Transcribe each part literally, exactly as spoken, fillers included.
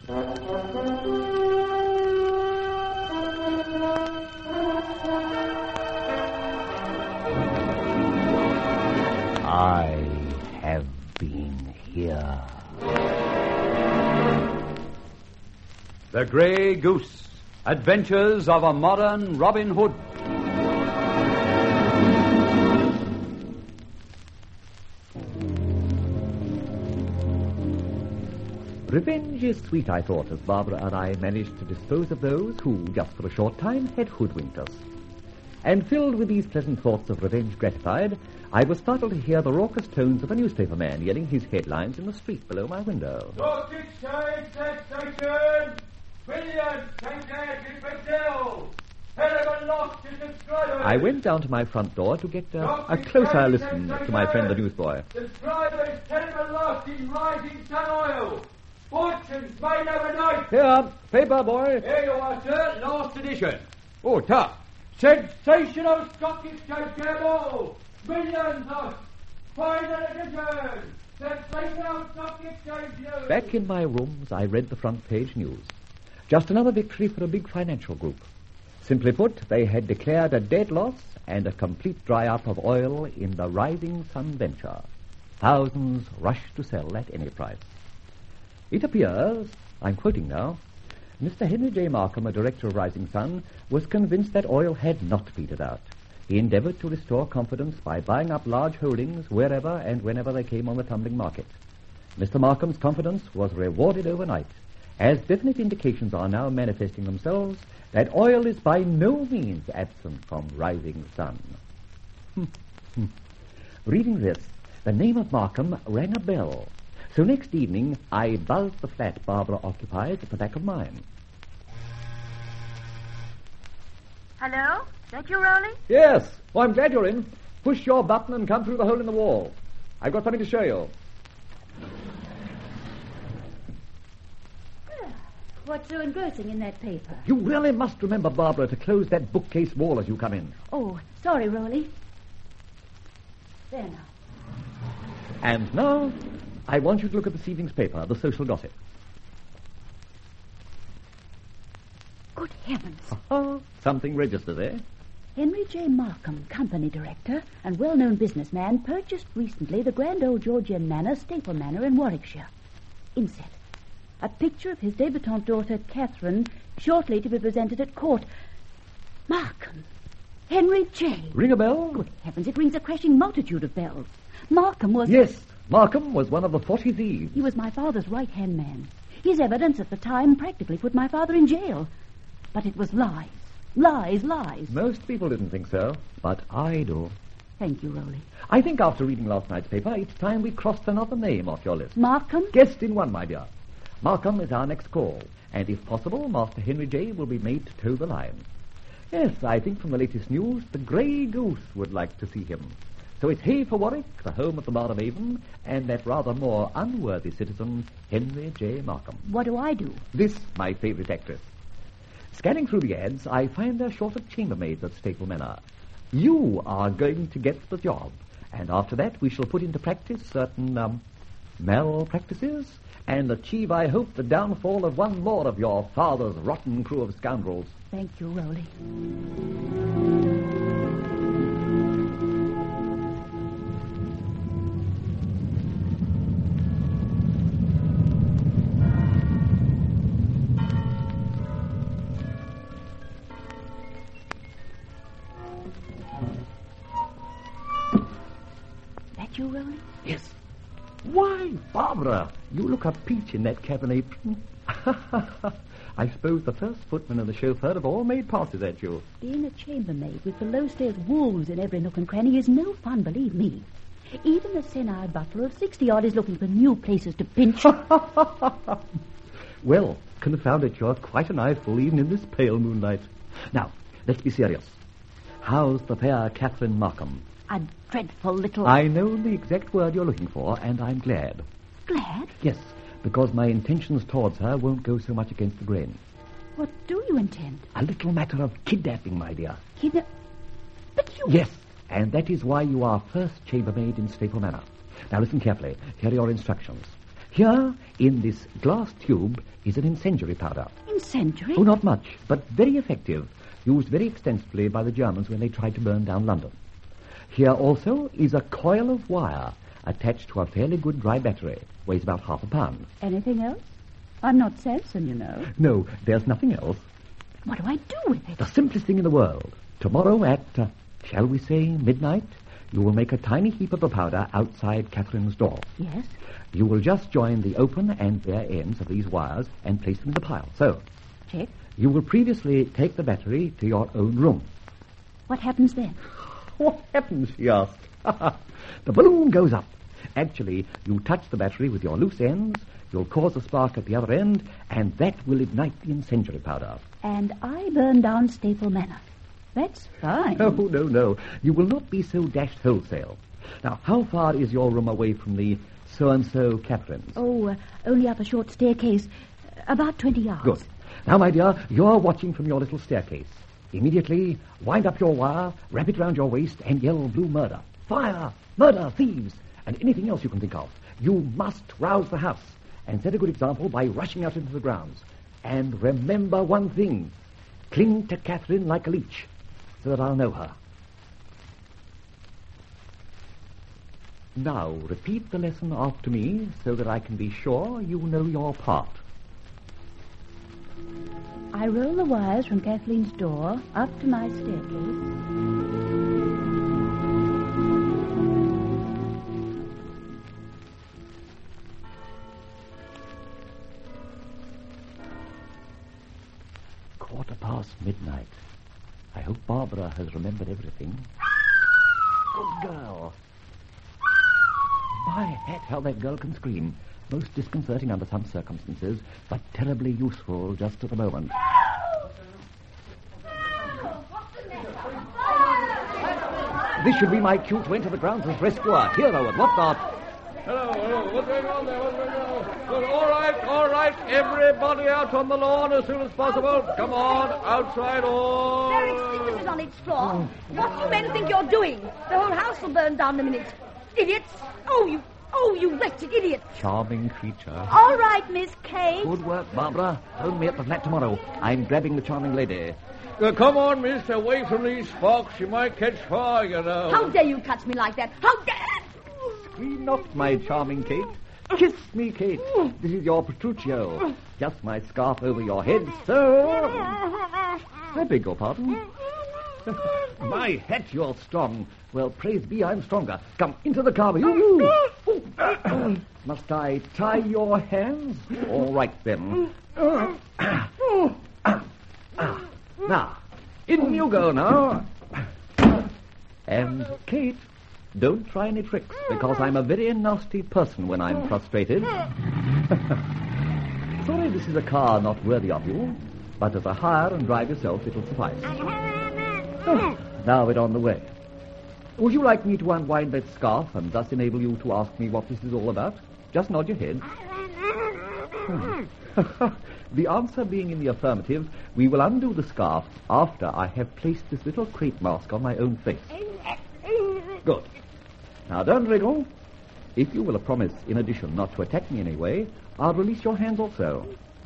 I have been here. The Grey Goose. Adventures of a Modern Robin Hood. Revenge is sweet, I thought, as Barbara and I managed to dispose of those who, just for a short time, had hoodwinked us. And filled with these pleasant thoughts of revenge gratified, I was startled to hear the raucous tones of a newspaperman yelling his headlines in the street below my window. Stock Exchange Taxation! Millions Taxation Brazil! Terrible loss to subscribers! I went down to my front door to get uh, a closer listen to my friend the newsboy. Subscribers, terrible loss in rising sun oil! Fortunes made overnight! Here, paper, boy. Here you are, sir, last edition. Oh, tough. Sensational stock exchange gamble! Millions of final edition! Sensational stock exchange news! Back in my rooms, I read the front page news. Just another victory for a big financial group. Simply put, they had declared a dead loss and a complete dry-up of oil in the Rising Sun venture. Thousands rushed to sell at any price. It appears, I'm quoting now, Mister Henry J. Markham, a director of Rising Sun, was convinced that oil had not petered out. He endeavored to restore confidence by buying up large holdings wherever and whenever they came on the tumbling market. Mister Markham's confidence was rewarded overnight, as definite indications are now manifesting themselves that oil is by no means absent from Rising Sun. Reading this, the name of Markham rang a bell. So next evening, I buzzed the flat Barbara occupies at the back of mine. Hello? Is that you, Rowley? Yes. Oh, I'm glad you're in. Push your button and come through the hole in the wall. I've got something to show you. What's so engrossing in that paper? You really must remember, Barbara, to close that bookcase wall as you come in. Oh, sorry, Rowley. There now. And now, I want you to look at this evening's paper, the social gossip. Good heavens. Oh, something registers, eh? Henry J. Markham, company director and well-known businessman, purchased recently the grand old Georgian manor, Staple Manor in Warwickshire. Inset. A picture of his debutante daughter, Catherine, shortly to be presented at court. Markham. Henry J. Ring a bell? Good heavens, it rings a crashing multitude of bells. Markham was... Yes, Markham was one of the forty thieves. He was my father's right-hand man. His evidence at the time practically put my father in jail. But it was lies. Lies, lies. Most people didn't think so, but I do. Thank you, Rowley. I think after reading last night's paper, it's time we crossed another name off your list. Markham? Guest in one, my dear. Markham is our next call, and if possible, Master Henry J. will be made to toe the line. Yes, I think from the latest news, the Grey Goose would like to see him. So it's hey for Warwick, the home of the Bard of Avon, and that rather more unworthy citizen, Henry J. Markham. What do I do? This, my favourite actress. Scanning through the ads, I find they're short of chambermaids at Staple Manor. You are going to get the job, and after that we shall put into practice certain, um, malpractices and achieve, I hope, the downfall of one more of your father's rotten crew of scoundrels. Thank you, Rowley. That you, Rowley? Yes. Why, Barbara, you look a peach in that cabin apron. I suppose the first footman and the chauffeur have all made passes at you. Being a chambermaid with below-stairs wolves in every nook and cranny is no fun, believe me. Even the senile butler of sixty-odd is looking for new places to pinch. Well, confound it, you're quite an eyeful even in this pale moonlight. Now, let's be serious. How's the fair Catherine Markham? A dreadful little... I know the exact word you're looking for, and I'm glad. Glad? Yes, because my intentions towards her won't go so much against the grain. What do you intend? A little matter of kidnapping, my dear. Kidnap... But you... Yes, and that is why you are first chambermaid in Staple Manor. Now listen carefully. Here are your instructions. Here, in this glass tube, is an incendiary powder. Incendiary? Oh, not much, but very effective. Used very extensively by the Germans when they tried to burn down London. Here also is a coil of wire attached to a fairly good dry battery. Weighs about half a pound. Anything else? I'm not Samson, you know. No, there's nothing else. What do I do with it? The simplest thing in the world. Tomorrow at, uh, shall we say, midnight, you will make a tiny heap of the powder outside Catherine's door. Yes? You will just join the open and bare ends of these wires and place them in the pile. So, Check. you will previously take the battery to your own room. What happens then? What happens, she asked. The balloon goes up. Actually, you touch the battery with your loose ends, you'll cause a spark at the other end, and that will ignite the incendiary powder. And I burn down Staple Manor. That's fine. Oh, no, no. You will not be so dashed wholesale. Now, how far is your room away from the so-and-so Catherine's? Oh, uh, only up a short staircase. About twenty yards. Good. Now, my dear, you're watching from your little staircase. Immediately, wind up your wire, wrap it round your waist, and yell blue murder. Fire, murder, thieves, and anything else you can think of. You must rouse the house and set a good example by rushing out into the grounds. And remember one thing. Cling to Catherine like a leech, so that I'll know her. Now, repeat the lesson after me, so that I can be sure you know your part. I roll the wires from Kathleen's door up to my staircase. Quarter past midnight. I hope Barbara has remembered everything. Good girl. My hat, how that girl can scream. Most disconcerting under some circumstances, but terribly useful just at the moment. This should be my cue to enter the grounds as rescuer. Here, Owen, what's that? Hello, hello. What's going on there? What's going on? Well, all right, all right. Everybody out on the lawn as soon as possible. Come on, outside all. There is sicknesses on its floor. What do you men think you're doing? The whole house will burn down in a minute. Idiots. Oh, you... Oh, you wretched idiot. Charming creature. All right, Miss Kate. Good work, Barbara. Phone me at the flat tomorrow. I'm grabbing the charming lady. Uh, come on, miss. Away from these sparks. You might catch fire, you know. How dare you touch me like that? How dare... Scream not, my charming Kate. Kiss me, Kate. This is your Petruchio. Just my scarf over your head, sir. I beg your pardon. My hat, you're strong. Well, praise be, I'm stronger. Come, into the car with you. Must I tie your hands? All right, then. Now, in you go now. And, Kate, don't try any tricks, because I'm a very nasty person when I'm frustrated. Sorry this is a car not worthy of you, but as a hire and drive yourself, it'll suffice. Oh, now we're on the way. Would you like me to unwind that scarf and thus enable you to ask me what this is all about? Just nod your head. Hmm. The answer being in the affirmative, we will undo the scarf after I have placed this little crepe mask on my own face. Good. Now, don't wriggle. If you will promise, in addition, not to attack me in any way, I'll release your hands also.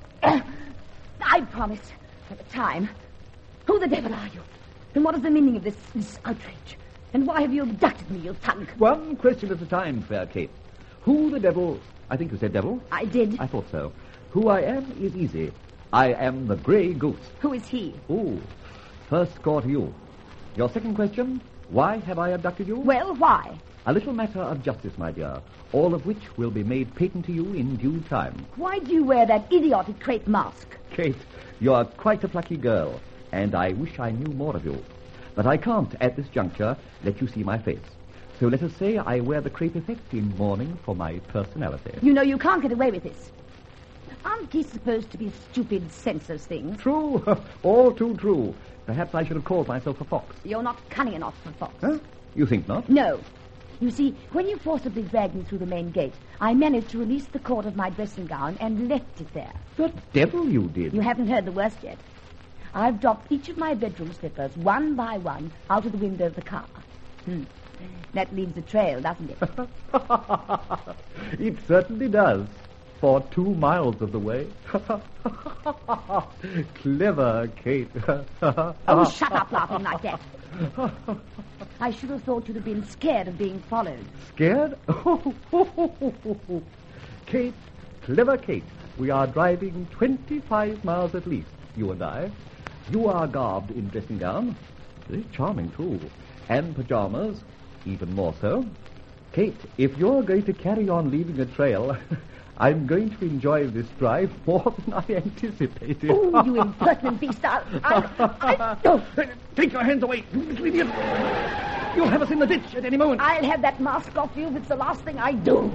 I promise. At the time. Who the devil are you? And what is the meaning of this, this outrage? And why have you abducted me, you thug? One question at a time, fair Kate. Who the devil... I think you said devil? I did. I thought so. Who I am is easy. I am the Grey Goose. Who is he? Ooh. First score to you. Your second question, why have I abducted you? Well, why? A little matter of justice, my dear, all of which will be made patent to you in due time. Why do you wear that idiotic crepe mask? Kate, you're quite a plucky girl, and I wish I knew more of you. But I can't, at this juncture, let you see my face. So let us say I wear the crepe effect in mourning for my personality. You know you can't get away with this. Aren't these supposed to be stupid, senseless things? True. All too true. Perhaps I should have called myself a fox. You're not cunning enough for fox. Huh? You think not? No. You see, when you forcibly dragged me through the main gate, I managed to release the cord of my dressing gown and left it there. The devil you did. You haven't heard the worst yet. I've dropped each of my bedroom slippers, one by one, out of the window of the car. Hmm. That leaves a trail, doesn't it? It certainly does. for two miles of the way. Clever, Kate. Oh, shut up laughing like that. I should have thought you'd have been scared of being followed. Scared? Kate, clever Kate. We are driving twenty-five miles at least, you and I. You are garbed in dressing gown. Very charming, too. And pajamas, even more so. Kate, if you're going to carry on leaving a trail, I'm going to enjoy this drive more than I anticipated. Oh, you impertinent beast. I'll... I'll, I'll oh. Take your hands away, you little idiot. You'll have us in the ditch at any moment. I'll have that mask off you if it's the last thing I do.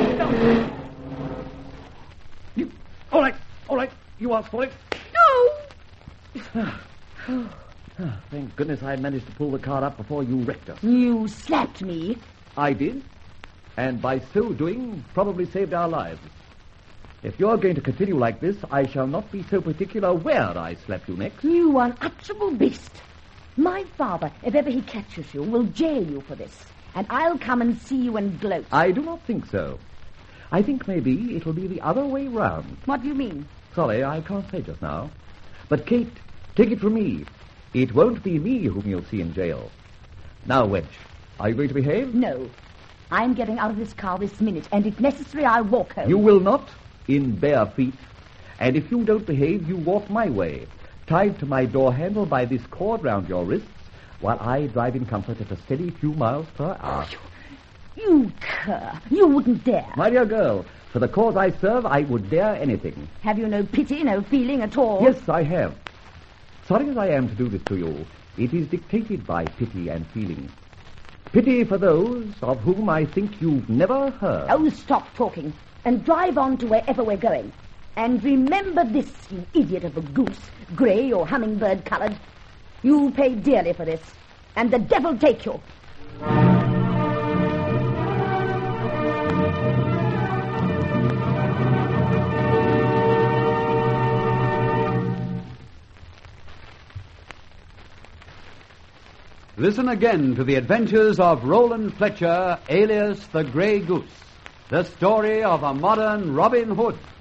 You, all right, all right. You asked for it. No! Thank goodness I managed to pull the car up before you wrecked us. You slapped me. I did. And by so doing, probably saved our lives. If you're going to continue like this, I shall not be so particular where I slap you next. You unutterable beast. My father, if ever he catches you, will jail you for this. And I'll come and see you and gloat. I do not think so. I think maybe it'll be the other way round. What do you mean? Sorry, I can't say just now. But, Kate, take it from me. It won't be me whom you'll see in jail. Now, Wedge, are you going to behave? No. I'm getting out of this car this minute, and if necessary, I'll walk home. You will not, in bare feet. And if you don't behave, you walk my way, tied to my door handle by this cord round your wrists, while I drive in comfort at a steady few miles per hour. Oh, you, you cur. You wouldn't dare. My dear girl, for the cause I serve, I would dare anything. Have you no pity, no feeling at all? Yes, I have. Sorry as I am to do this to you, it is dictated by pity and feeling. Pity for those of whom I think you've never heard. Oh, stop talking and drive on to wherever we're going. And remember this, you idiot of a goose, grey or hummingbird-coloured. You pay dearly for this, and the devil take you. Listen again to the adventures of Roland Fletcher, alias the Grey Goose, the story of a modern Robin Hood.